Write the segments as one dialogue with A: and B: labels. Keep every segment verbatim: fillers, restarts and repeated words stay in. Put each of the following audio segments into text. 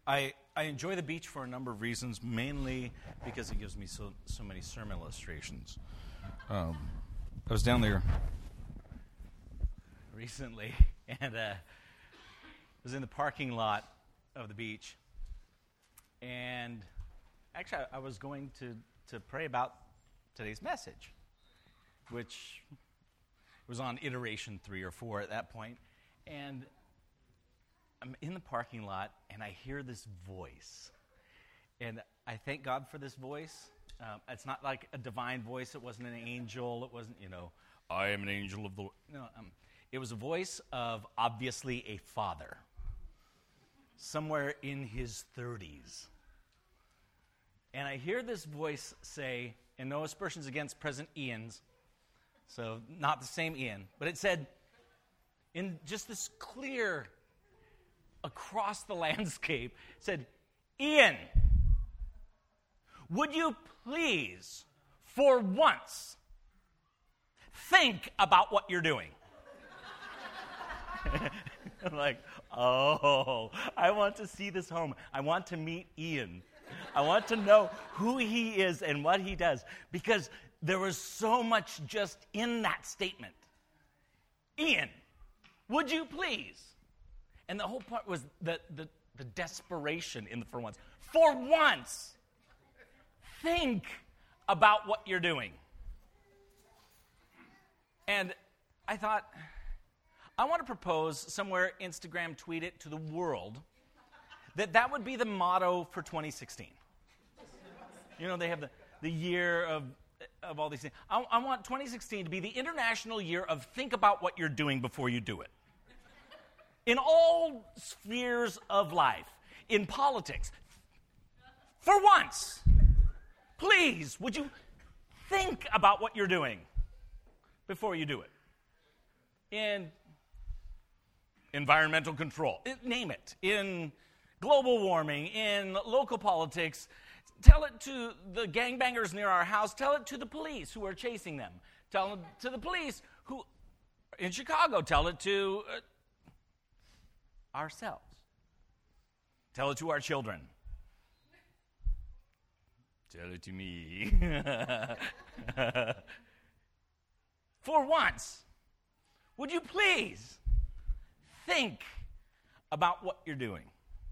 A: I, I enjoy the beach for a number of reasons, mainly because it gives me so, so many sermon illustrations. Um, I was down there recently, and uh, I was in the parking lot of the beach, and actually I, I was going to, to pray about today's message, which was on iteration three or four at that point, and I'm in the parking lot, and I hear this voice. And I thank God for this voice. Um, it's not like a divine voice. It wasn't an angel. It wasn't, you know, I am an angel of the Lord. No, um, it was a voice of, obviously, a father. Somewhere in his thirties. And I hear this voice say, and no aspersions against present Ian's, so not the same Ian, but it said, in just this clear across the landscape, said, Ian, would you please, for once, think about what you're doing? I'm like, oh, I want to see this home. I want to meet Ian. I want to know who he is and what he does, because there was so much just in that statement. Ian, would you please? And the whole part was the, the, the desperation in the for once. For once, think about what you're doing. And I thought, I want to propose somewhere, Instagram, tweet it to the world, that that would be the motto for twenty sixteen. You know, they have the, the year of, of all these things. I, I want twenty sixteen to be the international year of think about what you're doing before you do it. In all spheres of life, in politics, for once, please, would you think about what you're doing before you do it? In environmental control, name it. In global warming, in local politics, tell it to the gangbangers near our house, tell it to the police who are chasing them, tell it to the police who, in Chicago, tell it to Uh, ourselves. Tell it to our children. Tell it to me. For once, would you please think about what you're doing?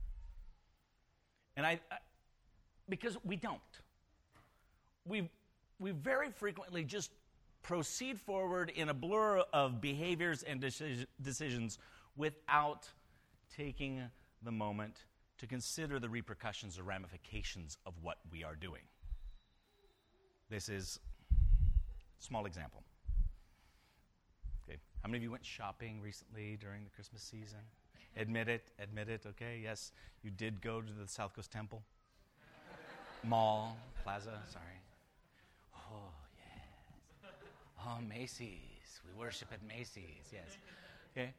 A: And I, I because we don't. We we very frequently just proceed forward in a blur of behaviors and deci- decisions without taking the moment to consider the repercussions or ramifications of what we are doing. This is a small example. Okay, how many of you went shopping recently during the Christmas season? Admit it, admit it, okay? Yes, you did go to the South Coast Temple. Mall, plaza, sorry. Oh, yes. Oh, Macy's. We worship at Macy's, yes. Okay.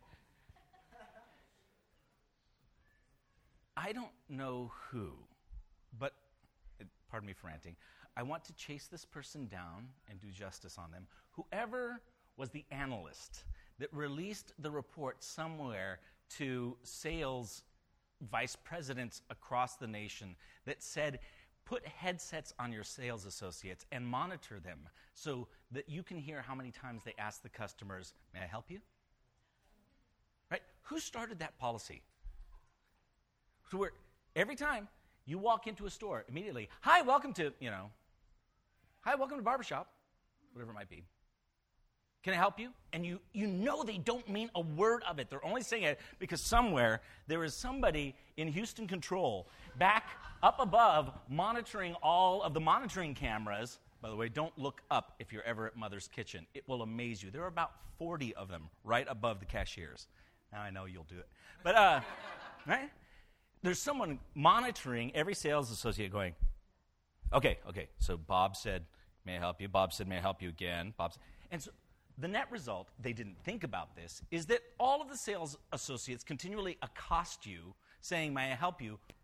A: I don't know who, but, pardon me for ranting, I want to chase this person down and do justice on them. Whoever was the analyst that released the report somewhere to sales vice presidents across the nation that said, put headsets on your sales associates and monitor them so that you can hear how many times they ask the customers, may I help you? Right? Who started that policy? So we're, every time you walk into a store, immediately, hi, welcome to, you know, hi, welcome to Barbershop, whatever it might be. Can I help you? And you, you know they don't mean a word of it. They're only saying it because somewhere there is somebody in Houston Control back up above monitoring all of the monitoring cameras. By the way, don't look up if you're ever at Mother's Kitchen. It will amaze you. There are about forty of them right above the cashiers. Now I know you'll do it. But, uh, right? There's someone monitoring every sales associate going, okay, okay, so Bob said, may I help you? Bob said, may I help you again? Bob said, and so the net result, they didn't think about this, is that all of the sales associates continually accost you saying, may I help you,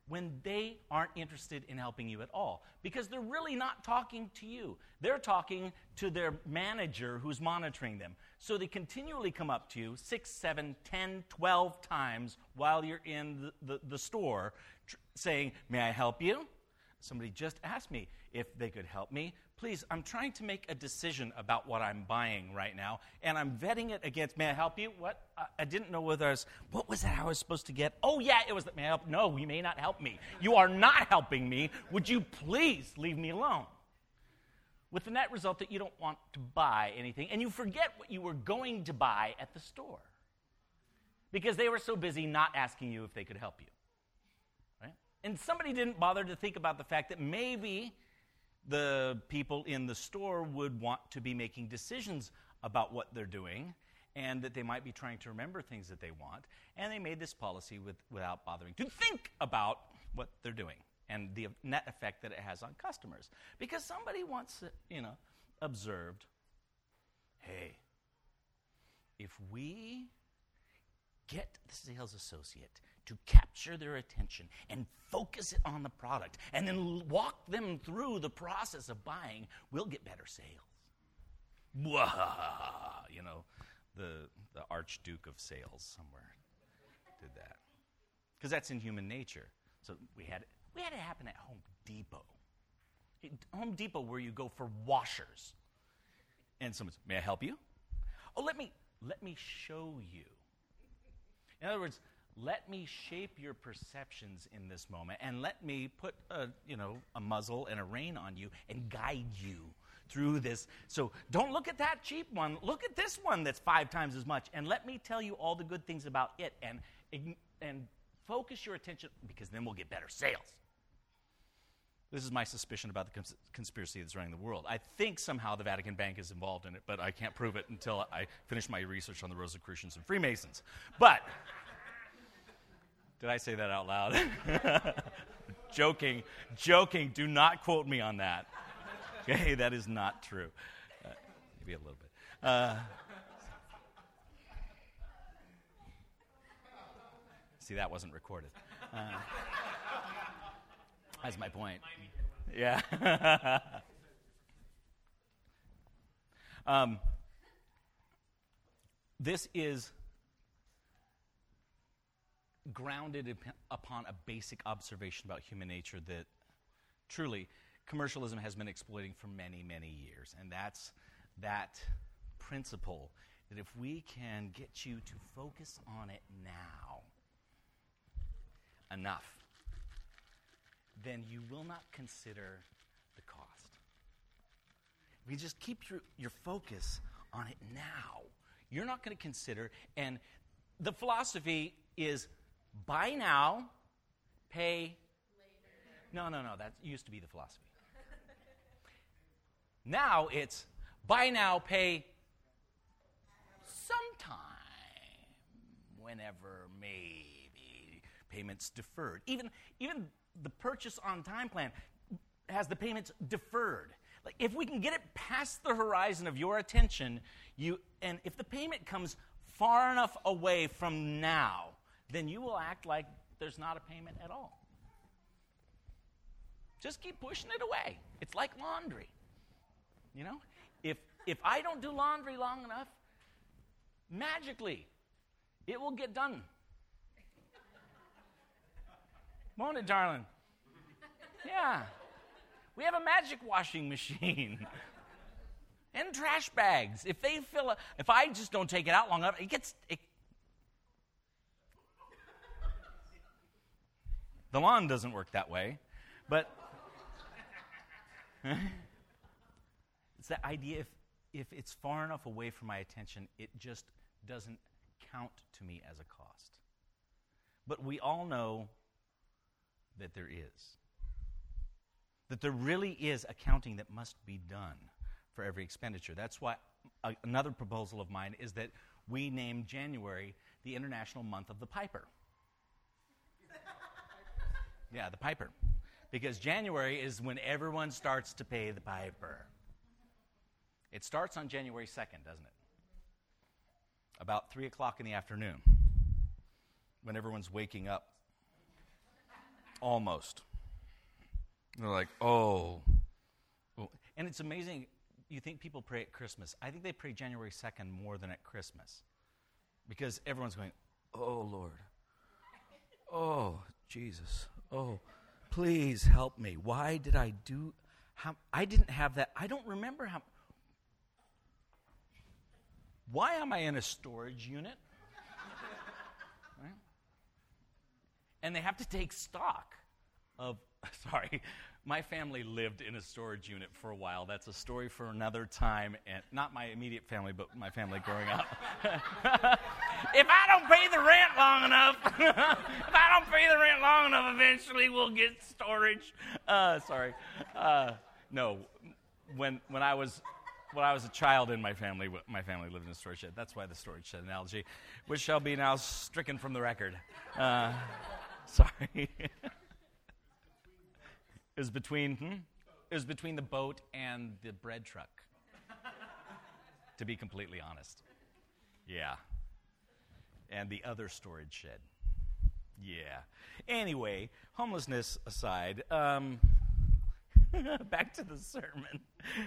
A: when they aren't interested in helping you at all, because they're really not talking to you. They're talking to their manager who's monitoring them. So they continually come up to you six, seven, ten, twelve times while you're in the, the, the store tr- saying, may I help you? Somebody just asked me if they could help me. Please, I'm trying to make a decision about what I'm buying right now, and I'm vetting it against, may I help you? What? I, I didn't know whether I was, what was that I was supposed to get? Oh, yeah, it was, may I help? No, you may not help me. You are not helping me. Would you please leave me alone? With the net result that you don't want to buy anything, and you forget what you were going to buy at the store because they were so busy not asking you if they could help you. Right? And somebody didn't bother to think about the fact that maybe the people in the store would want to be making decisions about what they're doing, and that they might be trying to remember things that they want, and they made this policy with, without bothering to think about what they're doing and the net effect that it has on customers. Because somebody once, you know, observed, hey, if we get the sales associate to capture their attention and focus it on the product and then walk them through the process of buying, we'll get better sales. Wah! You know, the, the Archduke of Sales somewhere did that. Because that's in human nature. So we had, we had it happen at Home Depot. Home Depot, where you go for washers. And someone says, may I help you? Oh, let me, let me show you. In other words, let me shape your perceptions in this moment, and let me put a, you know, a muzzle and a rein on you and guide you through this. So don't look at that cheap one. Look at this one that's five times as much, and let me tell you all the good things about it, and and focus your attention, because then we'll get better sales. This is my suspicion about the cons- conspiracy that's running the world. I think somehow the Vatican Bank is involved in it, but I can't prove it until I finish my research on the Rosicrucians and Freemasons. But did I say that out loud? joking, joking. Do not quote me on that. Okay, that is not true. Uh, maybe a little bit. Uh, see, that wasn't recorded. Uh, that's my point. Yeah. um, this is grounded upon a basic observation about human nature that truly commercialism has been exploiting for many, many years. And that's that principle that if we can get you to focus on it now enough, then you will not consider the cost. If you just keep your, your focus on it now, you're not going to consider, and the philosophy is buy now, pay later. No, no, no, that used to be the philosophy. Now it's buy now, pay sometime, whenever, maybe, payments deferred. Even, even the purchase on time plan has the payments deferred. Like, if we can get it past the horizon of your attention, you and if the payment comes far enough away from now, then you will act like there's not a payment at all. Just keep pushing it away. It's like laundry. You know, if if I don't do laundry long enough, magically, it will get done. Won't it, darling? Yeah. We have a magic washing machine. And trash bags. If they fill a, if I just don't take it out long enough, it gets... It, the lawn doesn't work that way, but... It's that idea, if, if it's far enough away from my attention, it just doesn't count to me as a cost. But we all know that there is. That there really is accounting that must be done for every expenditure. That's why uh, another proposal of mine is that we name January the International Month of the Piper. Yeah, the Piper. Because January is when everyone starts to pay the piper. It starts on January second, doesn't it? About three o'clock in the afternoon, when everyone's waking up. Almost. They're like, oh. oh. And it's amazing. You think people pray at Christmas. I think they pray January second more than at Christmas. Because everyone's going, oh, Lord. Oh, Jesus. Oh, please help me. Why did I do... How, I didn't have that. I don't remember how... Why am I in a storage unit? Right? And they have to take stock of... Sorry, my family lived in a storage unit for a while. That's a story for another time. And not my immediate family, but my family growing up. If I don't pay the rent long enough, if I don't pay the rent long enough, eventually we'll get storage. Uh, sorry. Uh, no, when when I was when I was a child in my family, my family lived in a storage shed. That's why the storage shed analogy, which shall be now stricken from the record. Uh, sorry. It was between hmm? It was between the boat and the bread truck. To be completely honest. Yeah. And the other storage shed. Yeah. Anyway, homelessness aside, um, back to the sermon.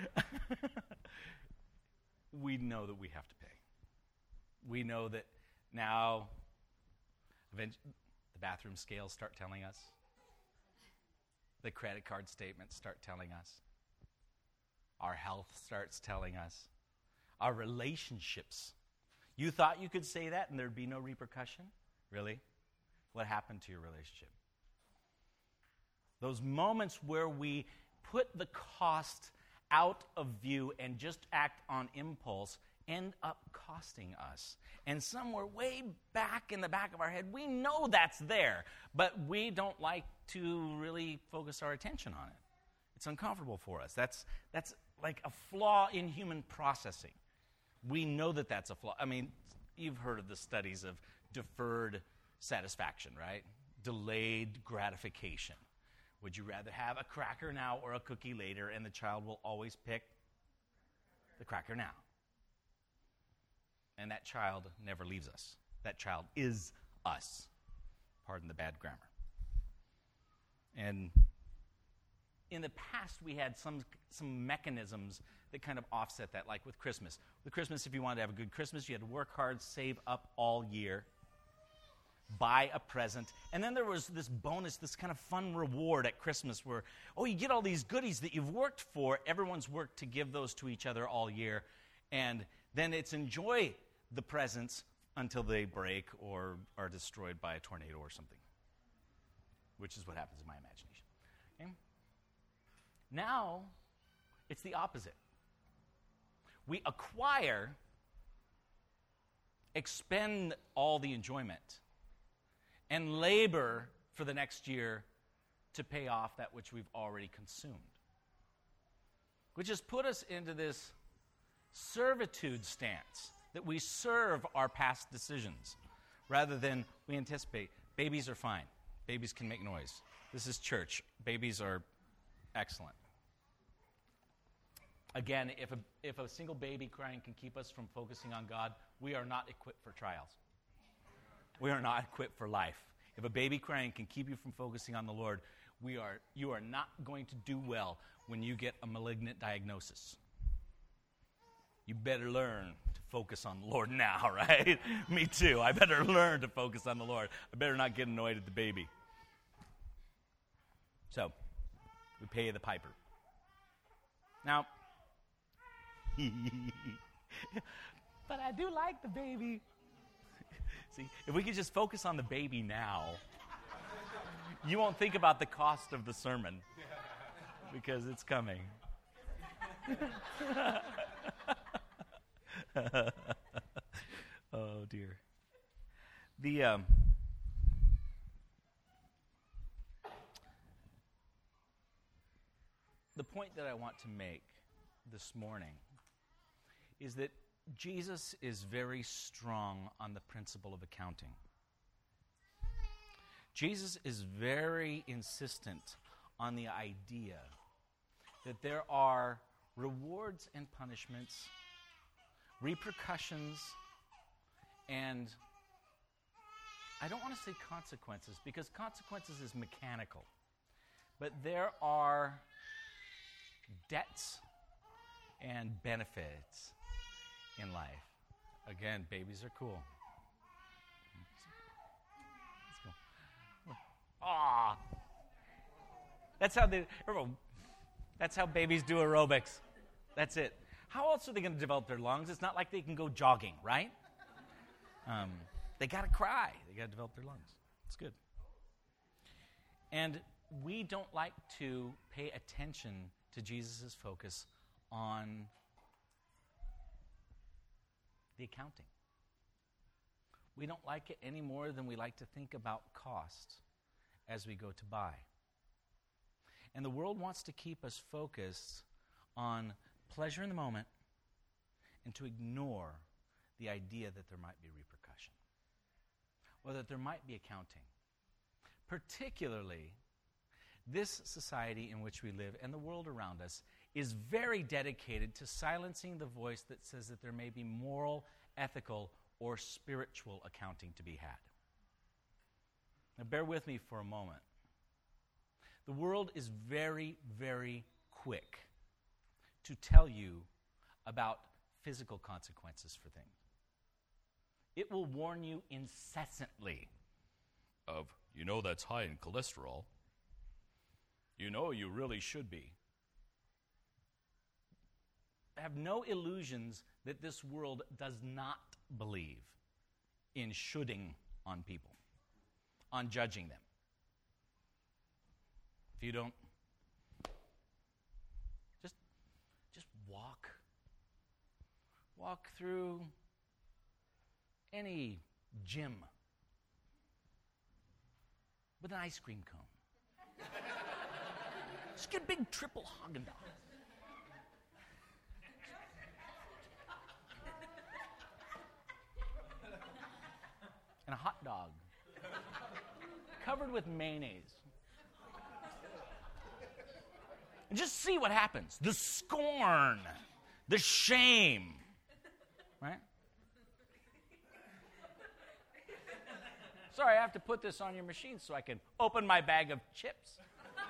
A: We know that we have to pay. We know that now the bathroom scales start telling us. The credit card statements start telling us. Our health starts telling us. Our relationships. You thought you could say that and there'd be no repercussion? Really? What happened to your relationship? Those moments where we put the cost out of view and just act on impulse end up costing us. And somewhere way back in the back of our head, we know that's there, but we don't like to really focus our attention on it. It's uncomfortable for us. That's that's like a flaw in human processing. We know that that's a flaw. I mean, you've heard of the studies of deferred satisfaction, right? Delayed gratification. Would you rather have a cracker now or a cookie later? And the child will always pick the cracker now. And that child never leaves us. That child is us. Pardon the bad grammar. And in the past, we had some some mechanisms that kind of offset that, like with Christmas. With Christmas, if you wanted to have a good Christmas, you had to work hard, save up all year, buy a present. And then there was this bonus, this kind of fun reward at Christmas where, oh, you get all these goodies that you've worked for. Everyone's worked to give those to each other all year. And then it's enjoy the presents until they break or are destroyed by a tornado or something, which is what happens in my imagination. Okay? Now, it's the opposite. We acquire, expend all the enjoyment, and labor for the next year to pay off that which we've already consumed. Which has put us into this servitude stance, that we serve our past decisions rather than we anticipate. Babies are fine. Babies can make noise. This is church. Babies are excellent. Again, if a, if a single baby crying can keep us from focusing on God, we are not equipped for trials. We are not equipped for life. If a baby crying can keep you from focusing on the Lord, we are you are not going to do well when you get a malignant diagnosis. You better learn to focus on the Lord now, right? Me too. I better learn to focus on the Lord. I better not get annoyed at the baby. So, we pay the piper. Now, but I do like the baby. See, if we could just focus on the baby now, you won't think about the cost of the sermon because it's coming. Oh, dear. The um, the point that I want to make this morning is that Jesus is very strong on the principle of accounting. Jesus is very insistent on the idea that there are rewards and punishments, repercussions, and I don't want to say consequences, because consequences is mechanical. But there are debts and benefits in life. Again, babies are cool. Let's go. Ah, that's how they. That's how babies do aerobics. That's it. How else are they going to develop their lungs? It's not like they can go jogging, right? Um, they got to cry. They got to develop their lungs. It's good. And we don't like to pay attention to Jesus' focus on the accounting. We don't like it any more than we like to think about cost as we go to buy. And the world wants to keep us focused on pleasure in the moment and to ignore the idea that there might be repercussion or that there might be accounting. Particularly, this society in which we live and the world around us is very dedicated to silencing the voice that says that there may be moral, ethical, or spiritual accounting to be had. Now, bear with me for a moment. The world is very, very quick to tell you about physical consequences for things. It will warn you incessantly of, you know, that's high in cholesterol. You know you really should be. Have no illusions that this world does not believe in shoulding on people, on judging them. If you don't, just, just walk. Walk through any gym with an ice cream cone. Just get a big triple Haagen-Dazs. And a hot dog covered with mayonnaise. And just see what happens. The scorn, the shame, right? Sorry, I have to put this on your machine so I can open my bag of chips.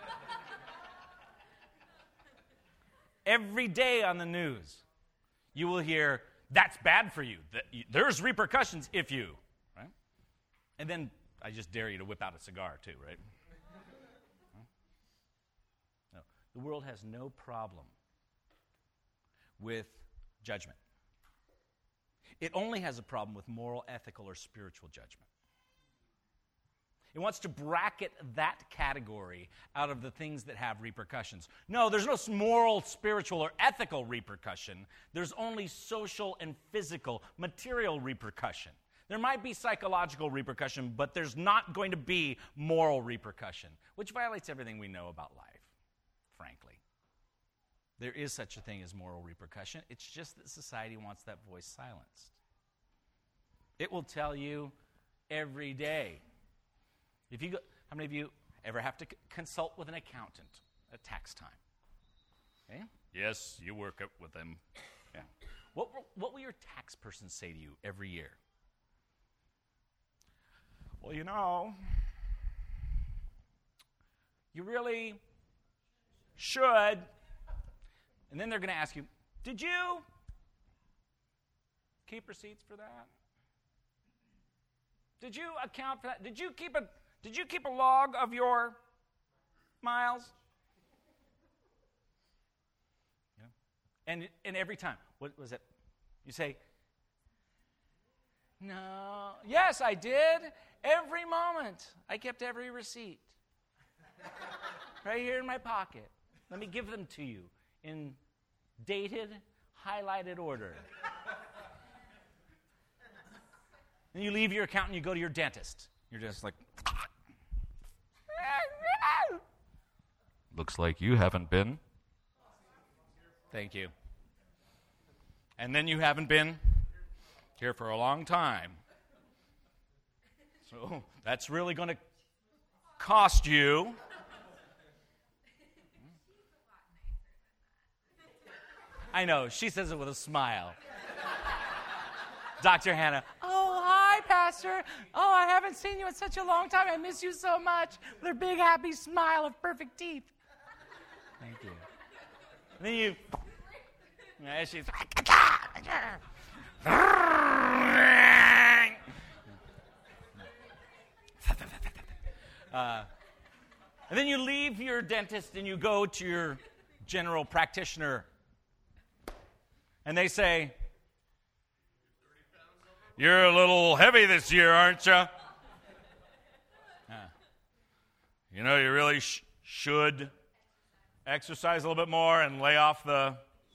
A: Every day on the news, you will hear, that's bad for you. There's repercussions if you, right? And then I just dare you to whip out a cigar too, right? No. The world has no problem with judgment. It only has a problem with moral, ethical, or spiritual judgment. It wants to bracket that category out of the things that have repercussions. No, there's no moral, spiritual, or ethical repercussion. There's only social and physical, material repercussion. There might be psychological repercussion, but there's not going to be moral repercussion, which violates everything we know about life, frankly. There is such a thing as moral repercussion. It's just that society wants that voice silenced. It will tell you every day. If you go, how many of you ever have to c- consult with an accountant at tax time? Okay? Yes, you work up with them. Yeah. What, what will your tax person say to you every year? Well, you know, you really should. And then they're going to ask you, did you keep receipts for that? Did you account for that? Did you keep a Did you keep a log of your miles? Yeah. And and every time, what was it? You say, no. Yes, I did. Every moment. I kept every receipt. Right here in my pocket. Let me give them to you in dated, highlighted order. And you leave your account and you go to your dentist. You're just like, looks like you haven't been. Thank you. And then you haven't been here for a long time. So that's really going to cost you. I know, she says it with a smile. Doctor Hannah, oh, hi, Pastor. Oh, I haven't seen you in such a long time. I miss you so much. With her big, happy smile of perfect teeth. Thank you. And then you, yeah, she's, uh, and then you leave your dentist and you go to your general practitioner. And they say, "You're a little heavy this year, aren't you? Uh, you know, you really sh- should exercise a little bit more and lay off the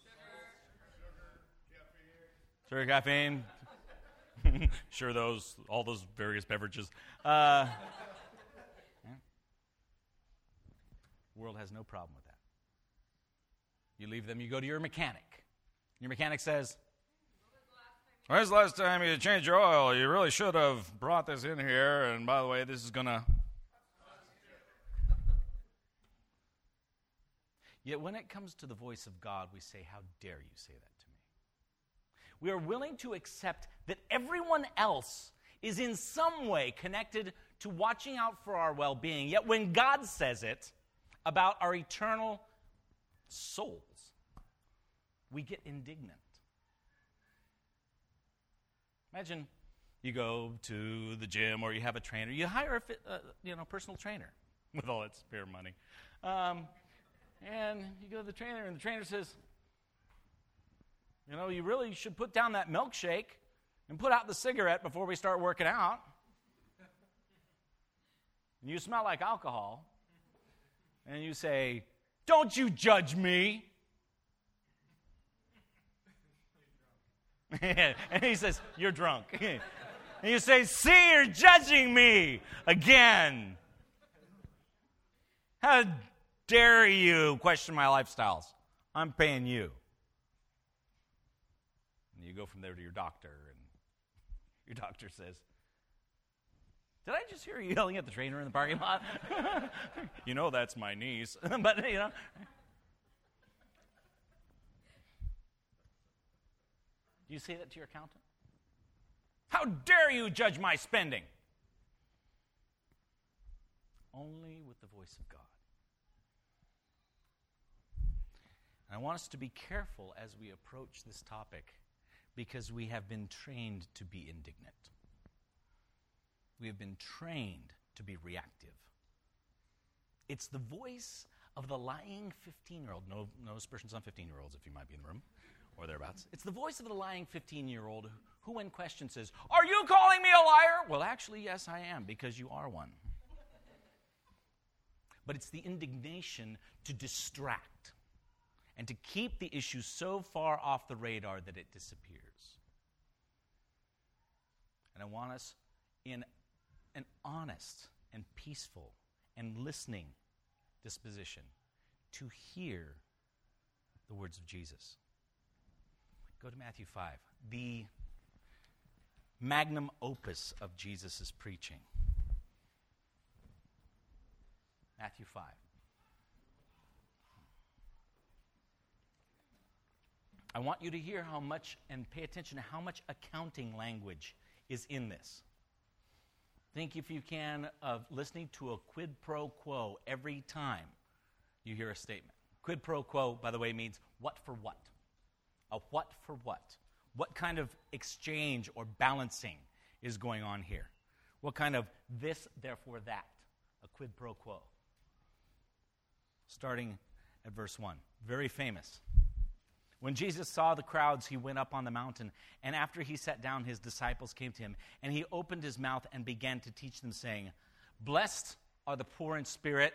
A: sugar, caffeine." Sure, those, all those various beverages. Uh, yeah. The world has no problem with that. You leave them, you go to your mechanic. Your mechanic says, "When's the last time you changed your oil? You really should have brought this in here. And by the way, this is going to..." Yet when it comes to the voice of God, we say, "How dare you say that to me?" We are willing to accept that everyone else is in some way connected to watching out for our well-being. Yet when God says it about our eternal souls, we get indignant. Imagine you go to the gym or you have a trainer. You hire a fit, uh, you know, personal trainer with all that spare money. Um, and you go to the trainer and the trainer says, "You know, you really should put down that milkshake and put out the cigarette before we start working out. And you smell like alcohol." And you say, "Don't you judge me." And he says, "You're drunk." And you say, "See, you're judging me again. How dare you question my lifestyles? I'm paying you." And you go from there to your doctor, and your doctor says, "Did I just hear you yelling at the trainer in the parking lot?" "You know, that's my niece." But, you know. Do you say that to your accountant? "How dare you judge my spending?" Only with the voice of God. And I want us to be careful as we approach this topic, because we have been trained to be indignant. We have been trained to be reactive. It's the voice of the lying fifteen-year-old. No, no aspersions on fifteen-year-olds if you might be in the room or thereabouts. It's the voice of the lying fifteen-year-old who, when questioned, says, "Are you calling me a liar?" "Well, actually, yes, I am, because you are one." But it's the indignation to distract and to keep the issue so far off the radar that it disappears. And I want us in an honest and peaceful and listening disposition to hear the words of Jesus. Go to Matthew five, the magnum opus of Jesus' preaching. Matthew five. I want you to hear how much, and pay attention to how much accounting language is in this. Think, if you can, of listening to a quid pro quo every time you hear a statement. Quid pro quo, by the way, means what for what. A what for what. What kind of exchange or balancing is going on here? What kind of this, therefore that? A quid pro quo. Starting at verse one. Very famous. When Jesus saw the crowds, he went up on the mountain, and after he sat down, his disciples came to him, and he opened his mouth and began to teach them, saying, "Blessed are the poor in spirit,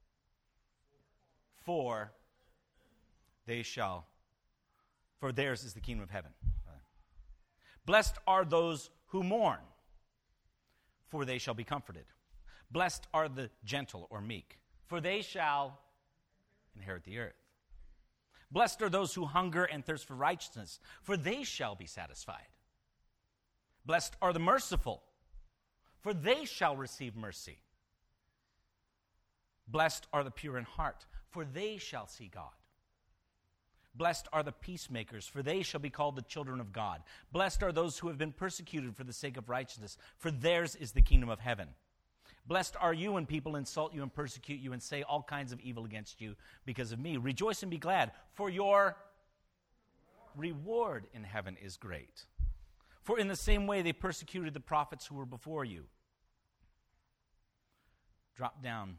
A: for they shall, for theirs is the kingdom of heaven. Blessed are those who mourn, for they shall be comforted. Blessed are the gentle or meek, for they shall inherit the earth. Blessed are those who hunger and thirst for righteousness, for they shall be satisfied. Blessed are the merciful, for they shall receive mercy. Blessed are the pure in heart, for they shall see God. Blessed are the peacemakers, for they shall be called the children of God. Blessed are those who have been persecuted for the sake of righteousness, for theirs is the kingdom of heaven. Blessed are you when people insult you and persecute you and say all kinds of evil against you because of me. Rejoice and be glad, for your reward in heaven is great. For in the same way they persecuted the prophets who were before you. Drop down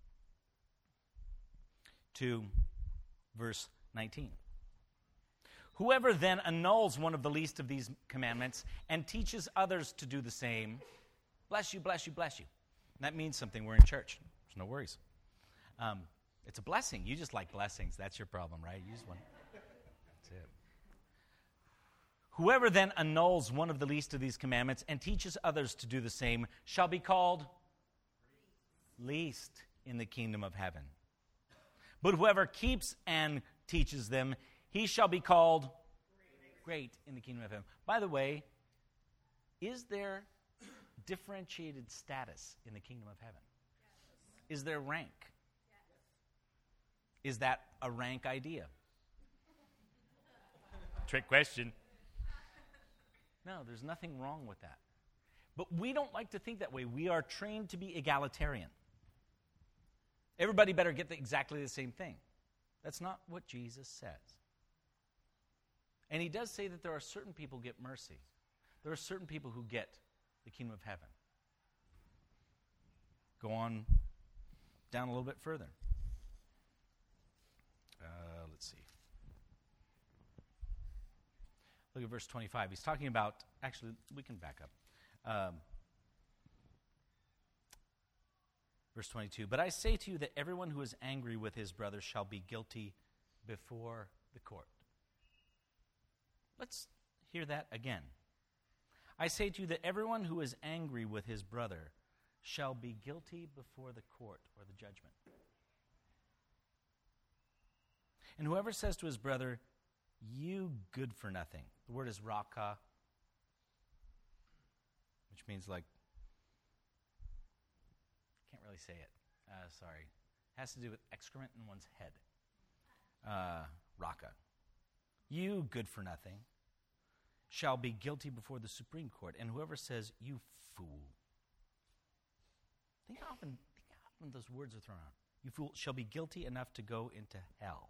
A: to verse nineteen. Whoever then annuls one of the least of these commandments and teaches others to do the same, bless you, bless you, bless you. And that means something. We're in church. There's no worries. Um, it's a blessing. You just like blessings. That's your problem, right? You just want. That's it. Whoever then annuls one of the least of these commandments and teaches others to do the same shall be called least in the kingdom of heaven. But whoever keeps and teaches them, he shall be called great in the kingdom of heaven. By the way, is there differentiated status in the kingdom of heaven? Yes. Is there rank? Yes. Is that a rank idea? Trick question. No, there's nothing wrong with that. But we don't like to think that way. We are trained to be egalitarian. Everybody better get the, exactly the same thing. That's not what Jesus says. And he does say that there are certain people who get mercy. There are certain people who get the kingdom of heaven. Go on down a little bit further. Uh, let's see. Look at verse twenty-five. He's talking about, actually, we can back up. Um, verse twenty-two. But I say to you that everyone who is angry with his brother shall be guilty before the court. Let's hear that again. I say to you that everyone who is angry with his brother shall be guilty before the court or the judgment. And whoever says to his brother, you good for nothing. The word is raka, which means like, can't really say it. Uh, sorry. It has to do with excrement in one's head. Uh, raka. You good for nothing shall be guilty before the Supreme Court, and whoever says, you fool. Think how often, think how often those words are thrown out. You fool shall be guilty enough to go into hell.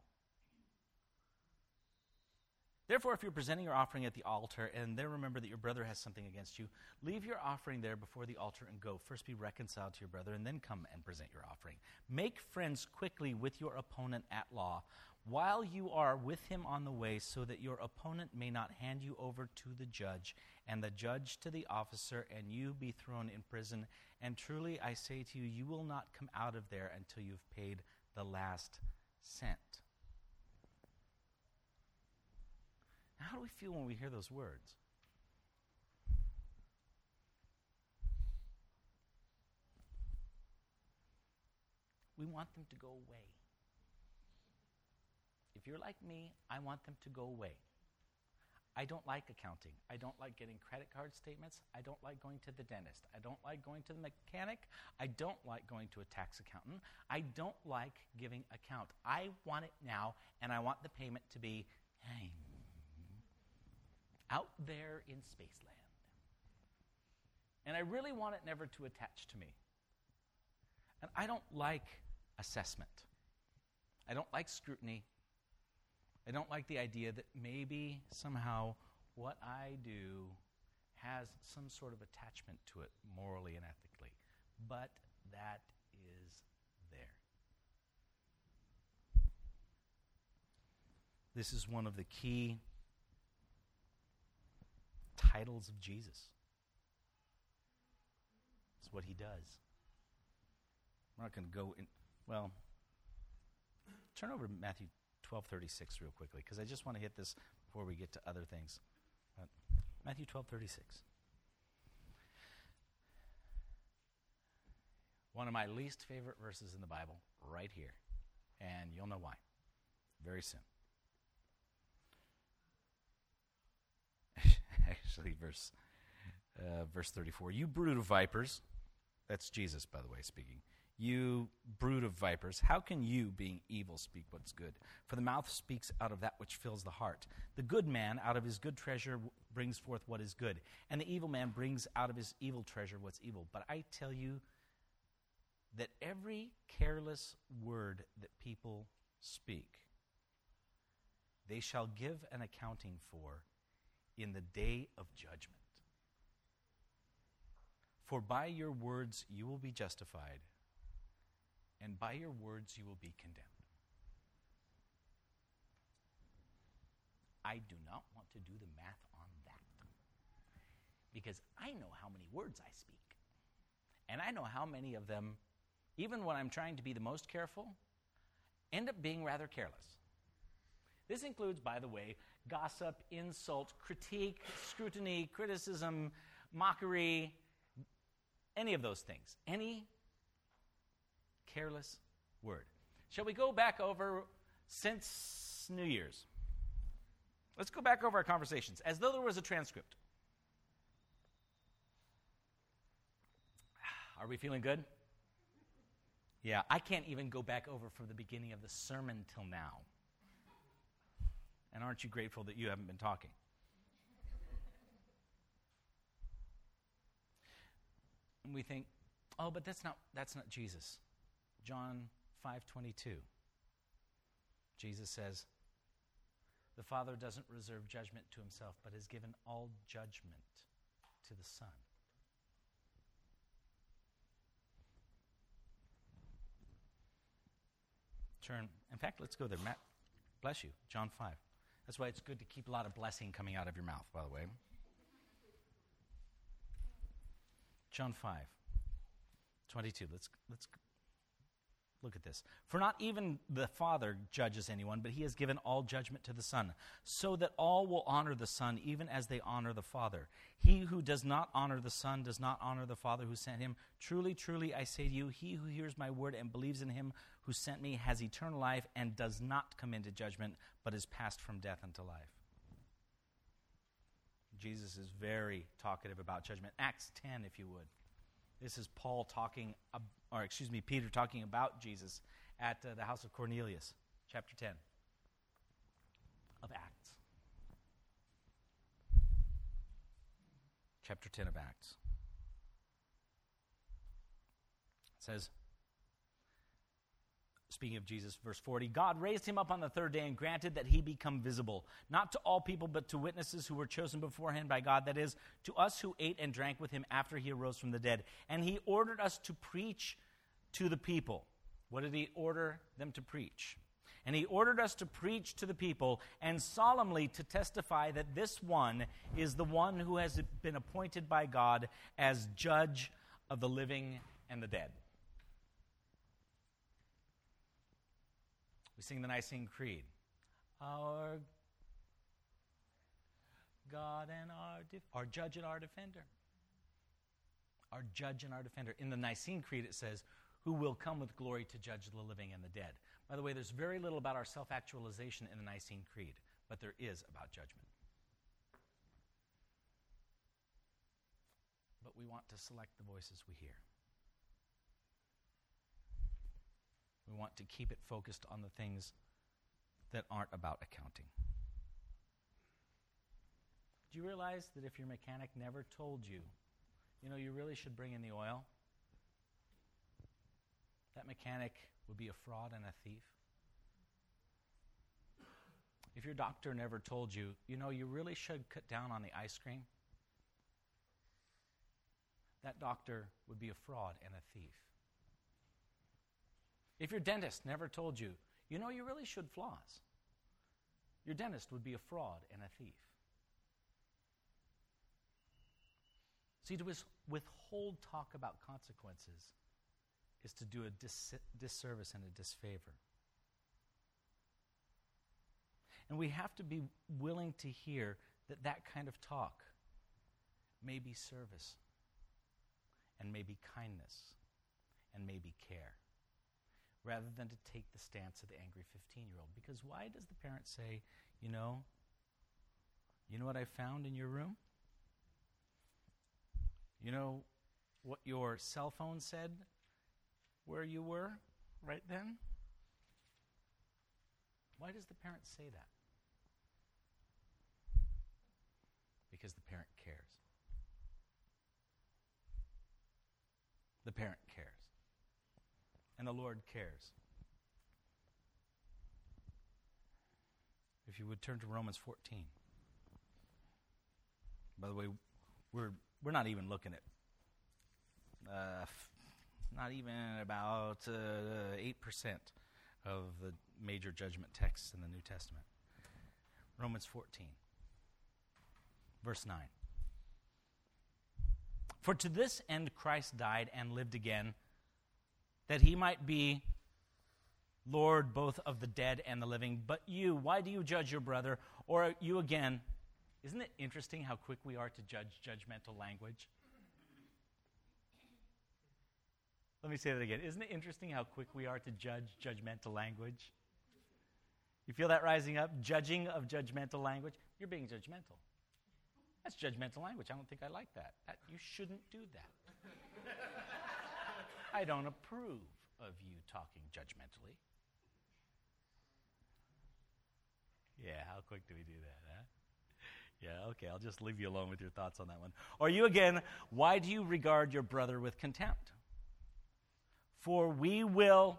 A: Therefore, if you're presenting your offering at the altar, and there remember that your brother has something against you, leave your offering there before the altar and go. First be reconciled to your brother, and then come and present your offering. Make friends quickly with your opponent at law, while you are with him on the way, so that your opponent may not hand you over to the judge, and the judge to the officer, and you be thrown in prison. And truly I say to you, you will not come out of there until you've paid the last cent. Now, how do we feel when we hear those words? We want them to go away. If you're like me, I want them to go away. I don't like accounting. I don't like getting credit card statements. I don't like going to the dentist. I don't like going to the mechanic. I don't like going to a tax accountant. I don't like giving account. I want it now, and I want the payment to be hey, out there in Spaceland. And I really want it never to attach to me. And I don't like assessment. I don't like scrutiny. I don't like the idea that maybe somehow what I do has some sort of attachment to it morally and ethically. But that is there. This is one of the key titles of Jesus. It's what he does. I'm not going to go in, well, turn over to Matthew twelve thirty-six real quickly, because I just want to hit this before we get to other things. Uh, Matthew twelve thirty-six. One of my least favorite verses in the Bible, right here. And you'll know why very soon. Actually, verse, uh, verse thirty-four. You brood of vipers, that's Jesus, by the way, speaking. You brood of vipers, how can you, being evil, speak what's good? For the mouth speaks out of that which fills the heart. The good man out of his good treasure brings forth what is good, and the evil man brings out of his evil treasure what's evil. But I tell you that every careless word that people speak, they shall give an accounting for in the day of judgment. For by your words you will be justified, and by your words you will be condemned. I do not want to do the math on that, because I know how many words I speak. And I know how many of them, even when I'm trying to be the most careful, end up being rather careless. This includes, by the way, gossip, insult, critique, scrutiny, criticism, mockery, any of those things. Any careless word. Shall we go back over since New Year's? Let's go back over our conversations as though there was a transcript. Are we feeling good? Yeah, I can't even go back over from the beginning of the sermon till now. And aren't you grateful that you haven't been talking? And we think, oh, but that's not that's not Jesus. John five twenty-two. Jesus says, the Father doesn't reserve judgment to himself, but has given all judgment to the Son. Turn. In fact, let's go there. Matt, bless you. John five. That's why it's good to keep a lot of blessing coming out of your mouth, by the way. John five twenty-two. Let's let's look at this. For not even the Father judges anyone, but he has given all judgment to the Son, so that all will honor the Son, even as they honor the Father. He who does not honor the Son does not honor the Father who sent him. Truly, truly, I say to you, he who hears my word and believes in him who sent me has eternal life and does not come into judgment, but is passed from death unto life. Jesus is very talkative about judgment. Acts ten, if you would. This is Paul talking, or excuse me, Peter talking about Jesus at uh, the house of Cornelius, chapter ten of Acts. Chapter ten of Acts. It says, speaking of Jesus, verse forty, God raised him up on the third day and granted that he become visible, not to all people, but to witnesses who were chosen beforehand by God, that is, to us who ate and drank with him after he arose from the dead. And he ordered us to preach to the people. What did he order them to preach? And he ordered us to preach to the people and solemnly to testify that this one is the one who has been appointed by God as judge of the living and the dead. We sing the Nicene Creed. Our God and our, def- our judge and our defender. Our judge and our defender. In the Nicene Creed it says, who will come with glory to judge the living and the dead. By the way, there's very little about our self-actualization in the Nicene Creed, but there is about judgment. But we want to select the voices we hear. We want to keep it focused on the things that aren't about accounting. Do you realize that if your mechanic never told you, you know, you really should bring in the oil, that mechanic would be a fraud and a thief? If your doctor never told you, you know, you really should cut down on the ice cream, that doctor would be a fraud and a thief. If your dentist never told you, you know, you really should floss, your dentist would be a fraud and a thief. See, to withhold talk about consequences is to do a dis- disservice and a disfavor. And we have to be willing to hear that that kind of talk may be service, and may be kindness, and may be care, rather than to take the stance of the angry fifteen-year-old. Because why does the parent say, you know, you know what I found in your room? You know what your cell phone said where you were right then? Why does the parent say that? Because the parent cares. The parent cares. And the Lord cares. If you would turn to Romans fourteen. By the way, we're we're not even looking at uh, f- not even about uh, eight percent of the major judgment texts in the New Testament. Romans fourteen, verse nine. For to this end Christ died and lived again, that he might be Lord both of the dead and the living. But you, why do you judge your brother? Or you again, isn't it interesting how quick we are to judge judgmental language? Let me say that again. Isn't it interesting how quick we are to judge judgmental language? You feel that rising up? Judging of judgmental language? You're being judgmental. That's judgmental language. I don't think I like that. that you shouldn't do that. I don't approve of you talking judgmentally. Yeah, how quick do we do that, huh? Yeah, okay, I'll just leave you alone with your thoughts on that one. Or you again, why do you regard your brother with contempt? For we will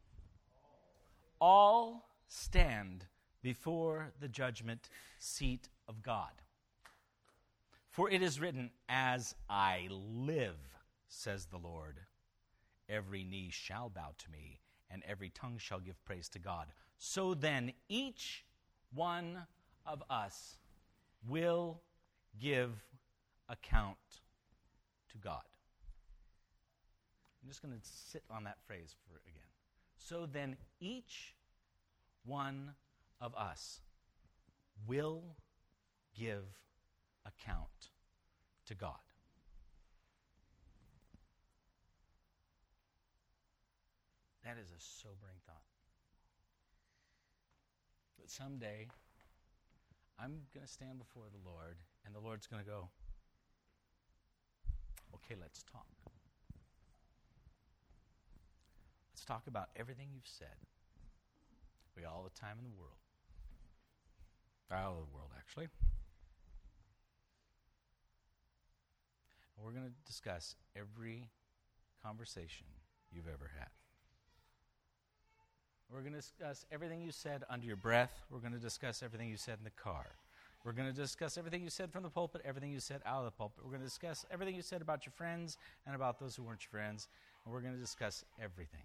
A: all stand before the judgment seat of God. For it is written, as I live, says the Lord, every knee shall bow to me, and every tongue shall give praise to God. So then each one of us will give account to God. I'm just going to sit on that phrase for again. So then each one of us will give account to God. That is a sobering thought. But someday, I'm going to stand before the Lord, and the Lord's going to go, okay, let's talk. Let's talk about everything you've said. We got all the time in the world. All of the world, actually. And we're going to discuss every conversation you've ever had. We're going to discuss everything you said under your breath. We're going to discuss everything you said in the car. We're going to discuss everything you said from the pulpit, everything you said out of the pulpit. We're going to discuss everything you said about your friends and about those who weren't your friends. And we're going to discuss everything.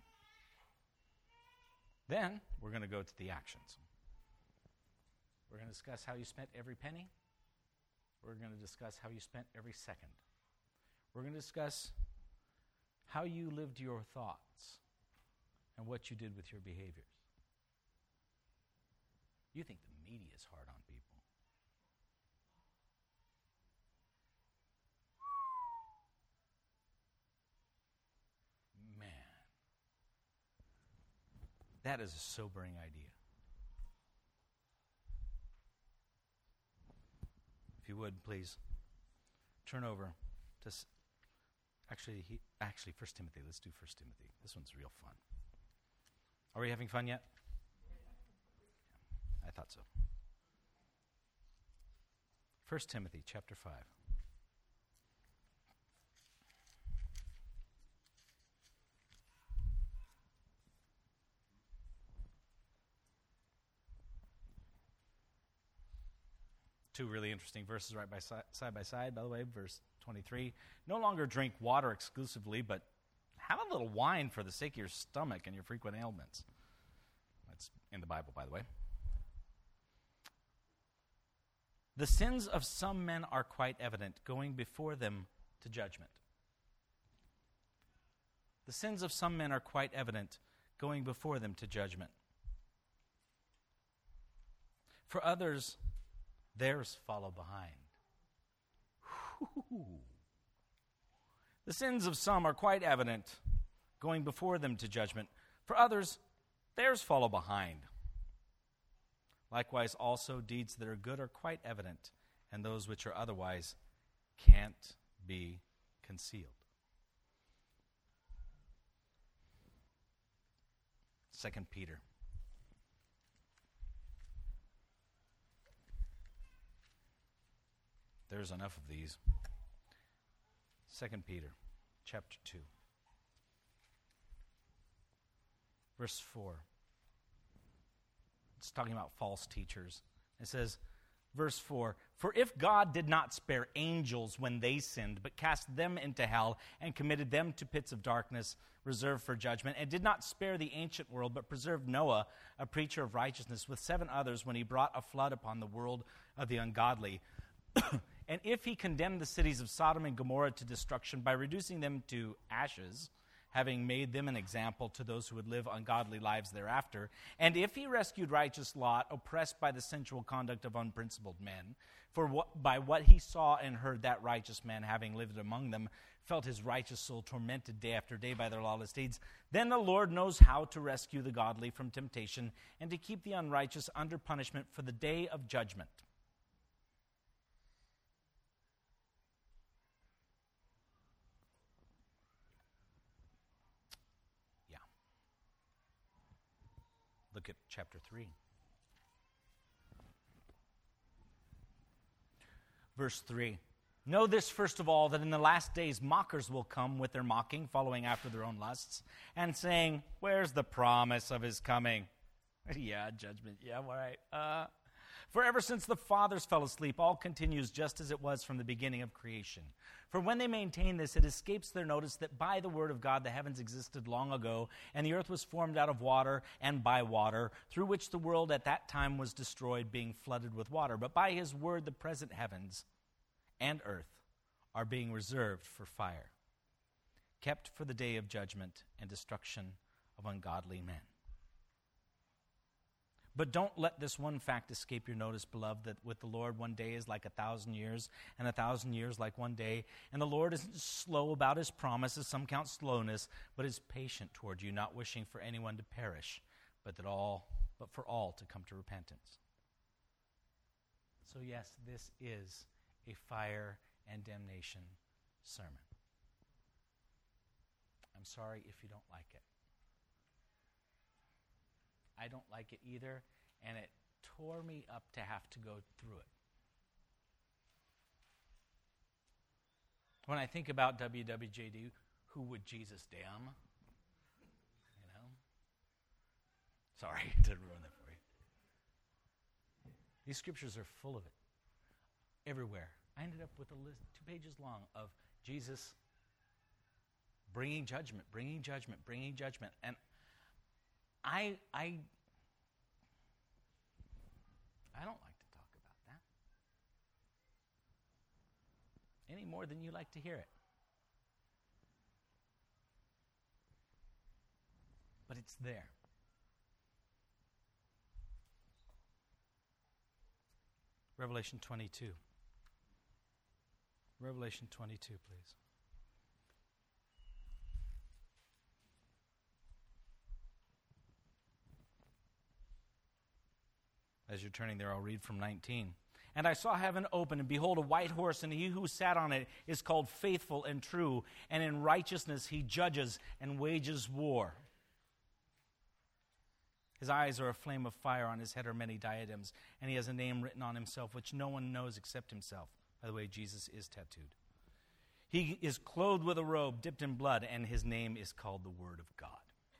A: Then we're going to go to the actions. We're going to discuss how you spent every penny. We're going to discuss how you spent every second. We're going to discuss how you lived your thoughts and what you did with your behaviors. You think the media is hard on people. Man, that is a sobering idea. If you would, please turn over to s- actually he, actually First Timothy. Let's do First Timothy. This one's real fun. Are we having fun yet? Yeah, I thought so. First Timothy chapter five. Two really interesting verses right by si- side by side, by the way. Verse twenty-three. No longer drink water exclusively, but have a little wine for the sake of your stomach and your frequent ailments. That's in the Bible, by the way. The sins of some men are quite evident, going before them to judgment. The sins of some men are quite evident, going before them to judgment. For others, theirs follow behind. Whew. The sins of some are quite evident, going before them to judgment. For others, theirs follow behind. Likewise, also, deeds that are good are quite evident, and those which are otherwise can't be concealed. Second Peter. There's enough of these. Second Peter, chapter two. Verse four. It's talking about false teachers. It says, verse four, "For if God did not spare angels when they sinned, but cast them into hell and committed them to pits of darkness reserved for judgment, and did not spare the ancient world, but preserved Noah, a preacher of righteousness, with seven others when he brought a flood upon the world of the ungodly. And if he condemned the cities of Sodom and Gomorrah to destruction by reducing them to ashes, having made them an example to those who would live ungodly lives thereafter, and if he rescued righteous Lot, oppressed by the sensual conduct of unprincipled men, for what, by what he saw and heard, that righteous man, having lived among them, felt his righteous soul tormented day after day by their lawless deeds, then the Lord knows how to rescue the godly from temptation and to keep the unrighteous under punishment for the day of judgment." Look at chapter three. Verse three. "Know this first of all, that in the last days mockers will come with their mocking, following after their own lusts, and saying, 'Where's the promise of his coming?'" Yeah, judgment. Yeah, all right. Uh, "For ever since the fathers fell asleep, all continues just as it was from the beginning of creation. For when they maintain this, it escapes their notice that by the word of God the heavens existed long ago, and the earth was formed out of water and by water, through which the world at that time was destroyed, being flooded with water. But by his word the present heavens and earth are being reserved for fire, kept for the day of judgment and destruction of ungodly men. But don't let this one fact escape your notice, beloved, that with the Lord one day is like a thousand years, and a thousand years like one day. And the Lord isn't slow about his promises, some count slowness, but is patient toward you, not wishing for anyone to perish, but that all, but for all to come to repentance." So yes, this is a fire and damnation sermon. I'm sorry if you don't like it. I don't like it either, and it tore me up to have to go through it. When I think about W W J D, who would Jesus damn? You know? Sorry to ruin that for you. These scriptures are full of it. Everywhere. I ended up with a list, two pages long, of Jesus bringing judgment, bringing judgment, bringing judgment. And I, I, I don't like to talk about that any more than you like to hear it. But it's there. Revelation twenty-two. Revelation twenty-two, please. As you're turning there, I'll read from nineteen. "And I saw heaven open, and behold, a white horse, and he who sat on it is called Faithful and True, and in righteousness he judges and wages war. His eyes are a flame of fire, on his head are many diadems, and he has a name written on himself which no one knows except himself." By the way, Jesus is tattooed. "He is clothed with a robe dipped in blood, and his name is called the Word of God."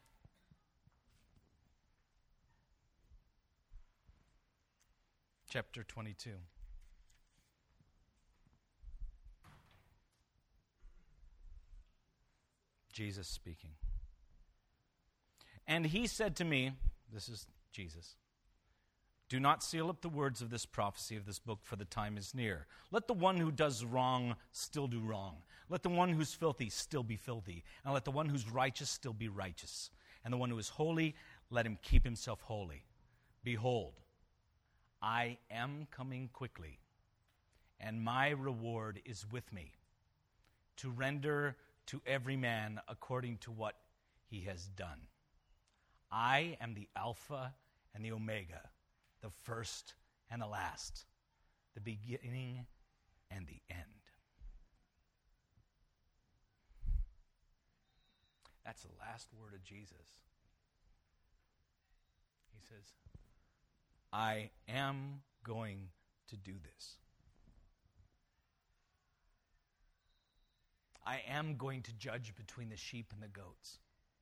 A: Chapter twenty-two. Jesus speaking. "And he said to me," this is Jesus, "Do not seal up the words of this prophecy of this book, for the time is near. Let the one who does wrong still do wrong. Let the one who's filthy still be filthy. And let the one who's righteous still be righteous. And the one who is holy, let him keep himself holy. Behold, I am coming quickly, and my reward is with me, to render to every man according to what he has done. I am the Alpha and the Omega, the first and the last, the beginning and the end." That's the last word of Jesus. says, I am going to do this. I am going to judge between the sheep and the goats.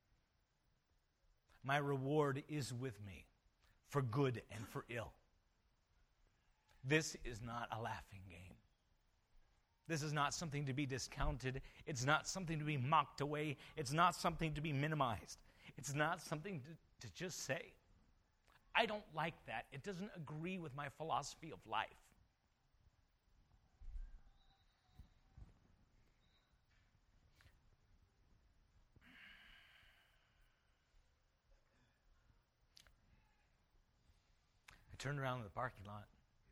A: My reward is with me for good and for ill. This is not a laughing game. This is not something to be discounted. It's not something to be mocked away. It's not something to be minimized. It's not something to, to just say, I don't like that. It doesn't agree with my philosophy of life. I turned around in the parking lot,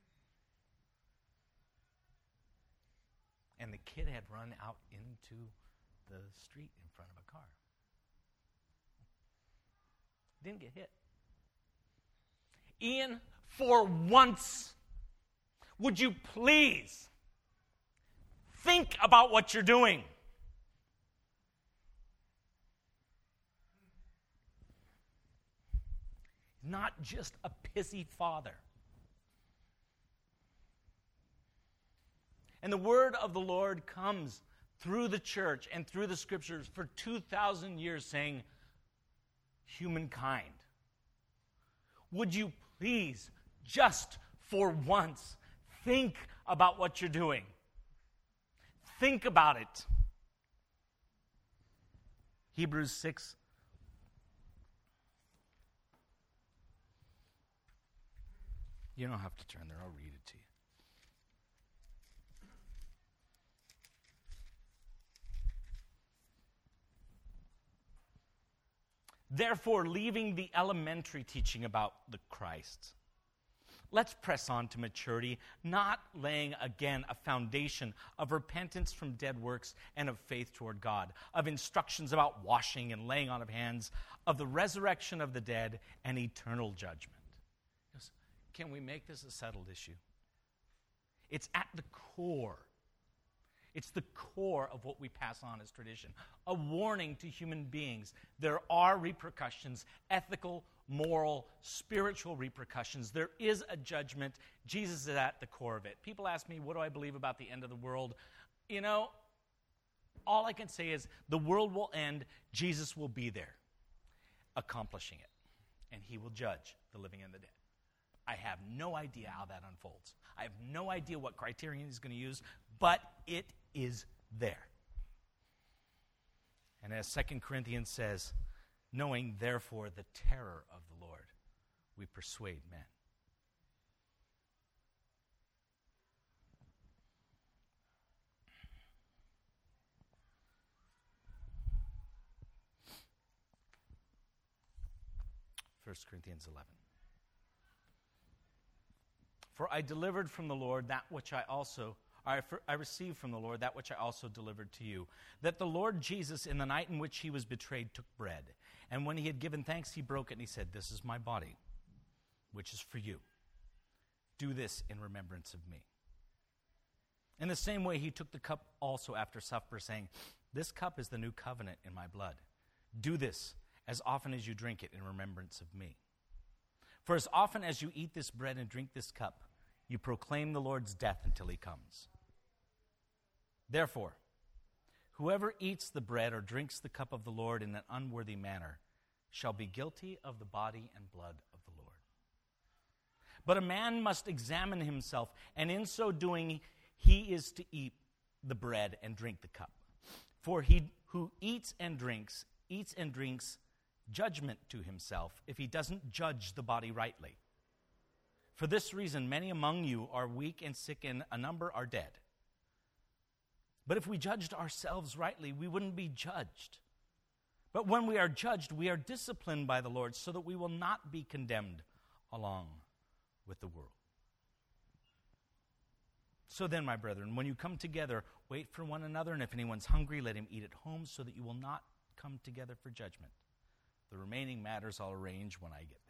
A: and the kid had run out into the street in front of a car. Didn't get hit. Ian, for once, would you please think about what you're doing? Not just a pissy father. And the word of the Lord comes through the church and through the scriptures for two thousand years saying, humankind, would you please, just for once, think about what you're doing. Think about it. Hebrews six. You don't have to turn there. I'll read it to you. Therefore, leaving the elementary teaching about the Christ, let's press on to maturity, not laying again a foundation of repentance from dead works and of faith toward God, of instructions about washing and laying on of hands, of the resurrection of the dead and eternal judgment. Can we make this a settled issue? It's at the core. It's the core of what we pass on as tradition. A warning to human beings. There are repercussions, ethical, moral, spiritual repercussions. There is a judgment. Jesus is at the core of it. People ask me, what do I believe about the end of the world? You know, all I can say is the world will end. Jesus will be there, accomplishing it. And he will judge the living and the dead. I have no idea how that unfolds. I have no idea what criterion he's going to use, but it is there. And as Second Corinthians says, knowing therefore the terror of the Lord, we persuade men. First Corinthians eleven. For I delivered from the Lord that which I also, I, for, I received from the Lord that which I also delivered to you, that the Lord Jesus, in the night in which he was betrayed, took bread. And when he had given thanks, he broke it, and he said, this is my body, which is for you. Do this in remembrance of me. In the same way, he took the cup also after supper, saying, this cup is the new covenant in my blood. Do this as often as you drink it in remembrance of me. For as often as you eat this bread and drink this cup, you proclaim the Lord's death until he comes. Therefore, whoever eats the bread or drinks the cup of the Lord in an unworthy manner shall be guilty of the body and blood of the Lord. But a man must examine himself, and in so doing he is to eat the bread and drink the cup. For he who eats and drinks, eats and drinks judgment to himself if he doesn't judge the body rightly. For this reason, many among you are weak and sick, and a number are dead. But if we judged ourselves rightly, we wouldn't be judged. But when we are judged, we are disciplined by the Lord, so that we will not be condemned along with the world. So then, my brethren, when you come together, wait for one another, and if anyone's hungry, let him eat at home, so that you will not come together for judgment. The remaining matters I'll arrange when I get there.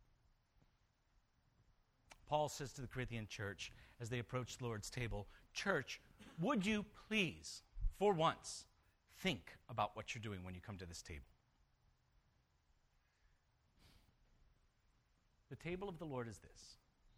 A: Paul says to the Corinthian church as they approach the Lord's table, church, would you please, for once, think about what you're doing when you come to this table? The table of the Lord is this.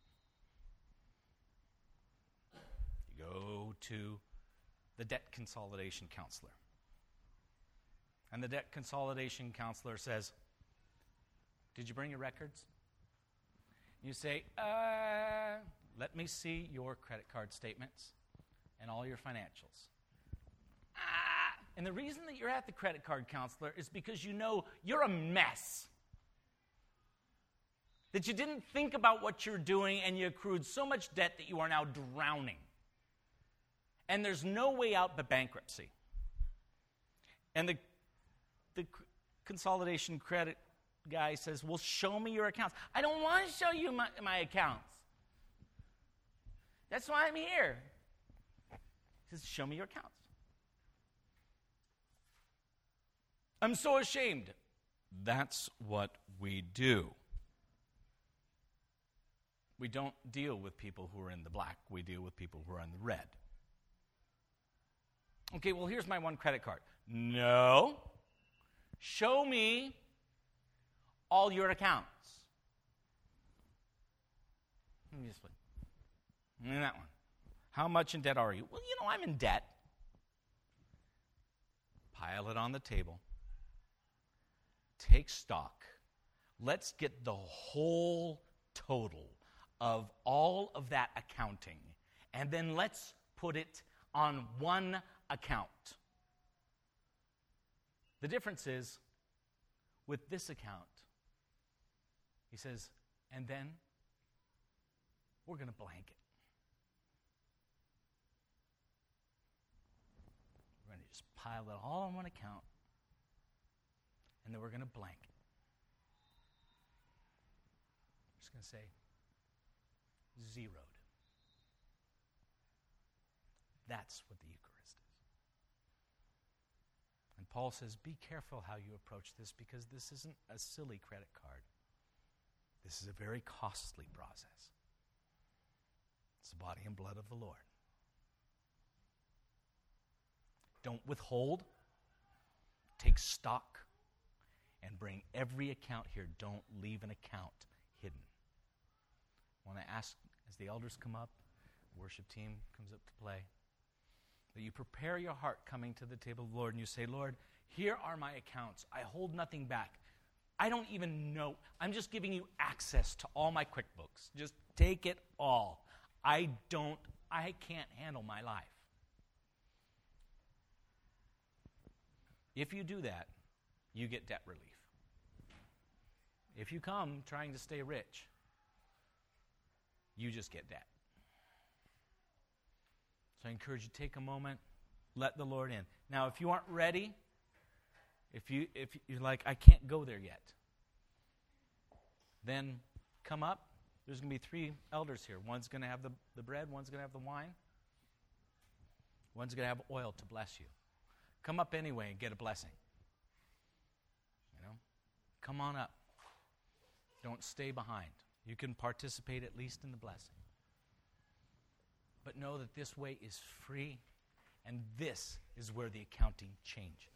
A: You go to the debt consolidation counselor. And the debt consolidation counselor says, did you bring your records? You say, uh, let me see your credit card statements and all your financials. Ah, and the reason that you're at the credit card counselor is because you know you're a mess. That you didn't think about what you're doing and you accrued so much debt that you are now drowning. And there's no way out but bankruptcy. And the, the consolidation credit guy says, well, show me your accounts. I don't want to show you my, my accounts. That's why I'm here. He says, show me your accounts. I'm so ashamed. That's what we do. We don't deal with people who are in the black. We deal with people who are in the red. Okay, well, here's my one credit card. No. Show me all your accounts. Let me just look. And that one. How much in debt are you? Well, you know, I'm in debt. Pile it on the table. Take stock. Let's get the whole total of all of that accounting, and then let's put it on one account. The difference is, with this account, he says, and then we're going to blank it. We're going to just pile it all on one account, and then we're going to blank it. We're just going to say, zeroed. That's what the Eucharist is. And Paul says, be careful how you approach this, because this isn't a silly credit card. This is a very costly process. It's the body and blood of the Lord. Don't withhold. Take stock and bring every account here. Don't leave an account hidden. I want to ask, as the elders come up, worship team comes up to play, that you prepare your heart coming to the table of the Lord, and you say, Lord, here are my accounts. I hold nothing back. I don't even know. I'm just giving you access to all my QuickBooks. Just take it all. I don't, I can't handle my life. If you do that, you get debt relief. If you come trying to stay rich, you just get debt. So I encourage you to take a moment, let the Lord in. Now, if you aren't ready, if you if you're like, I can't go there yet, then come up. There's going to be three elders here. One's going to have the, the bread, one's going to have the wine, one's going to have oil to bless you. Come up anyway and get a blessing. You know? Come on up. Don't stay behind. You can participate at least in the blessing. But know that this way is free, and this is where the accounting changes.